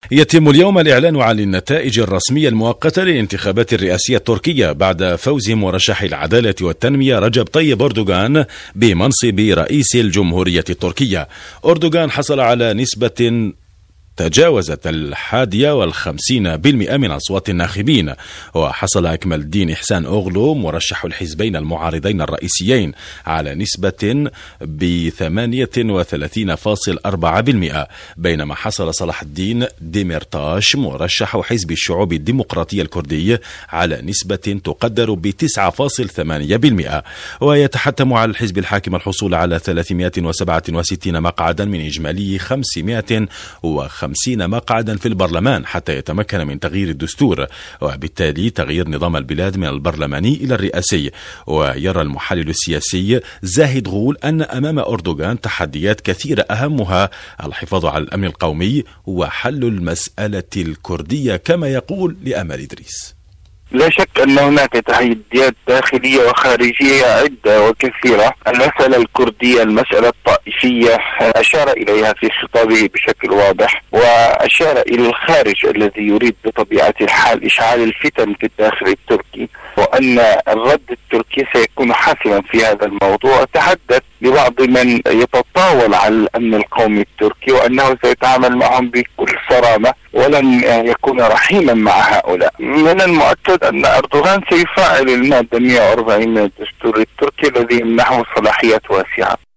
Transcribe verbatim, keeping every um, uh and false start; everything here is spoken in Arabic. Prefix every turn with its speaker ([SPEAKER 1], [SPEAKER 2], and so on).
[SPEAKER 1] يتم اليوم الإعلان عن النتائج الرسمية المؤقتة للانتخابات الرئاسية التركية بعد فوز مرشح العدالة والتنمية رجب طيب أردوغان بمنصب رئيس الجمهورية التركية. أردوغان حصل على نسبة تجاوزت الحادية والخمسين بالمئة من أصوات الناخبين، وحصل أكمل الدين إحسان أوغلو مرشح الحزبين المعارضين الرئيسيين على نسبة بثمانية وثلاثين فاصلة أربعة بالمئة، بينما حصل صلاح الدين ديميرتاش مرشح حزب الشعوب الديمقراطية الكردي على نسبة تقدر بتسعة فاصلة ثمانية بالمئة. ويتحتم على الحزب الحاكم الحصول على ثلاثمائة وسبعة وستين مقعدا من إجمالي خمسمائة وخمسين مقعدا في البرلمان حتى يتمكن من تغيير الدستور، وبالتالي تغيير نظام البلاد من البرلماني إلى الرئاسي. ويرى المحلل السياسي زاهد غول أن أمام أردوغان تحديات كثيرة أهمها الحفاظ على الأمن القومي وحل المسألة الكردية، كما يقول لأمل إدريس.
[SPEAKER 2] لا شك أن هناك تحديات داخلية وخارجية عدة وكثيرة. المسألة الكردية، المسألة الطائفية، أشار إليها في خطابه بشكل واضح، وأشار إلى الخارج الذي يريد بطبيعة الحال إشعال الفتن في الداخل التركي، وأن الرد التركي سيكون حاسما في هذا الموضوع. تحدث لبعض من يتطاول على الأمن القومي التركي وأنه سيتعامل معهم بكل صرامة ولن يكون رحيما مع هؤلاء. من المؤكد أن أردوغان سيفعل المادة مئة وأربعين من الدستور التركي الذي يمنحه صلاحيات واسعة.